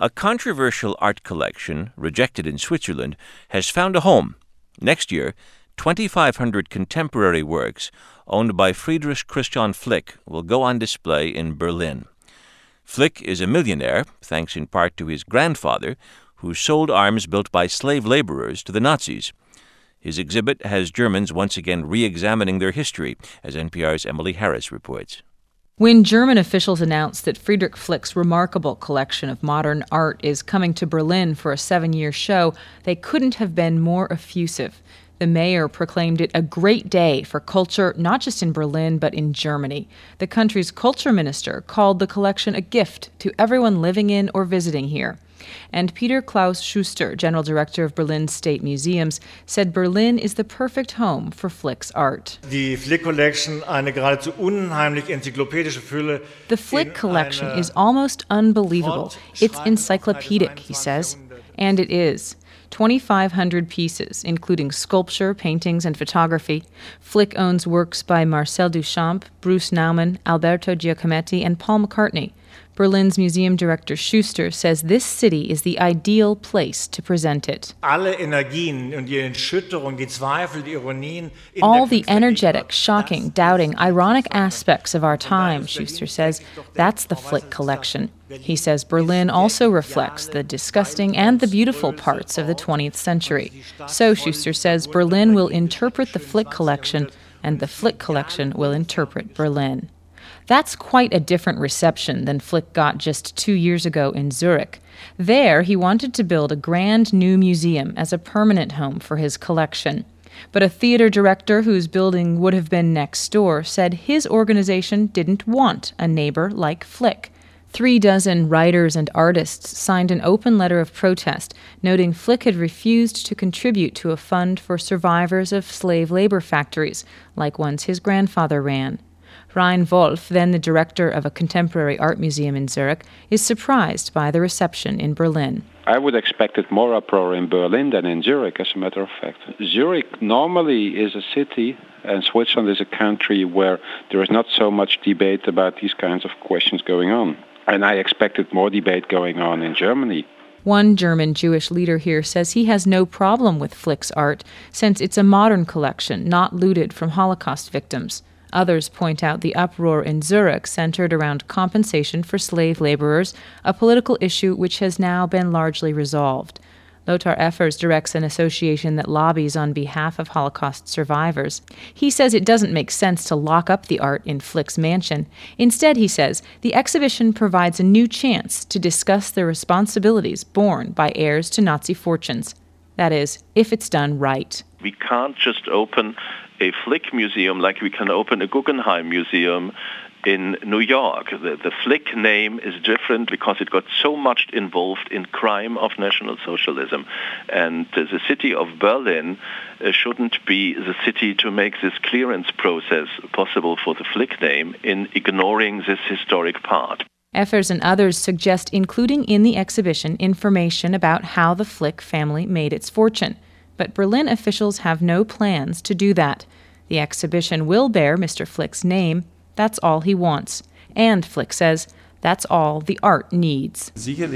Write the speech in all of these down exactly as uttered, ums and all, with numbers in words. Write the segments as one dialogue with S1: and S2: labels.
S1: A controversial art collection, rejected in Switzerland, has found a home. Next year, twenty-five hundred contemporary works owned by Friedrich Christian Flick will go on display in Berlin. Flick is a millionaire, thanks in part to his grandfather, who sold arms built by slave laborers to the Nazis. His exhibit has Germans once again re-examining their history, as N P R's Emily Harris reports.
S2: When German officials announced that Friedrich Flick's remarkable collection of modern art is coming to Berlin for a seven-year show, they couldn't have been more effusive. The mayor proclaimed it a great day for culture, not just in Berlin, but in Germany. The country's culture minister called the collection a gift to everyone living in or visiting here. And Peter Klaus Schuster, general director of Berlin's State Museums, said Berlin is the perfect home for Flick's art.
S3: Die Flick Collection, eine geradezu unheimlich enzyklopädische Fülle.
S2: The Flick collection is almost unbelievable. It's encyclopedic, he says. And it is. twenty-five hundred pieces, including sculpture, paintings, and photography. Flick owns works by Marcel Duchamp, Bruce Nauman, Alberto Giacometti, and Paul McCartney. Berlin's museum director Schuster says this city is the ideal place to present it.
S3: Alle Energien und die Erschütterung, die Zweifel, die Ironien.
S2: All the energetic, shocking, doubting, ironic aspects of our time, Schuster says, that's the Flick collection. He says Berlin also reflects the disgusting and the beautiful parts of the twentieth century. So, Schuster says, Berlin will interpret the Flick collection, and the Flick collection will interpret Berlin. That's quite a different reception than Flick got just two years ago in Zurich. There, he wanted to build a grand new museum as a permanent home for his collection. But a theater director whose building would have been next door said his organization didn't want a neighbor like Flick. Three dozen writers and artists signed an open letter of protest, noting Flick had refused to contribute to a fund for survivors of slave labor factories, like ones his grandfather ran. Rein Wolf, then the director of a contemporary art museum in Zurich, is surprised by the reception in Berlin.
S4: I would expect it more uproar in Berlin than in Zurich, as a matter of fact. Zurich normally is a city, and Switzerland is a country where there is not so much debate about these kinds of questions going on. And I expected more debate going on in Germany.
S2: One German Jewish leader here says he has no problem with Flick's art, since it's a modern collection, not looted from Holocaust victims. Others point out the uproar in Zurich centered around compensation for slave laborers, a political issue which has now been largely resolved. Lothar Effers directs an association that lobbies on behalf of Holocaust survivors. He says it doesn't make sense to lock up the art in Flick's mansion. Instead, he says, the exhibition provides a new chance to discuss the responsibilities borne by heirs to Nazi fortunes. That is, if it's done right.
S5: We can't just open a Flick museum like we can open a Guggenheim museum in New York. The, the Flick name is different because it got so much involved in crime of National Socialism. And uh, the city of Berlin uh, shouldn't be the city to make this clearance process possible for the Flick name in ignoring this historic part.
S2: Effers and others suggest including in the exhibition information about how the Flick family made its fortune. But Berlin officials have no plans to do that. The exhibition will bear Mister Flick's name. That's all he wants. And, Flick says, that's all the art needs.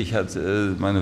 S6: My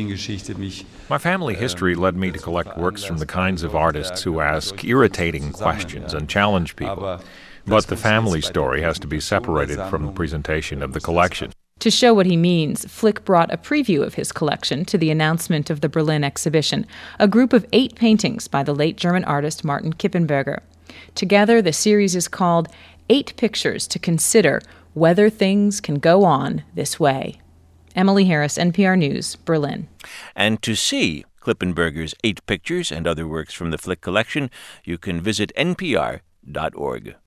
S6: family history led me to collect works from the kinds of artists who ask irritating questions and challenge people. But the family story has to be separated from the presentation of the collection.
S2: To show what he means, Flick brought a preview of his collection to the announcement of the Berlin exhibition, a group of eight paintings by the late German artist Martin Kippenberger. Together, the series is called Eight Pictures to Consider Whether Things Can Go On This Way. Emily Harris, N P R News, Berlin.
S1: And to see Kippenberger's eight pictures and other works from the Flick collection, you can visit N P R dot org.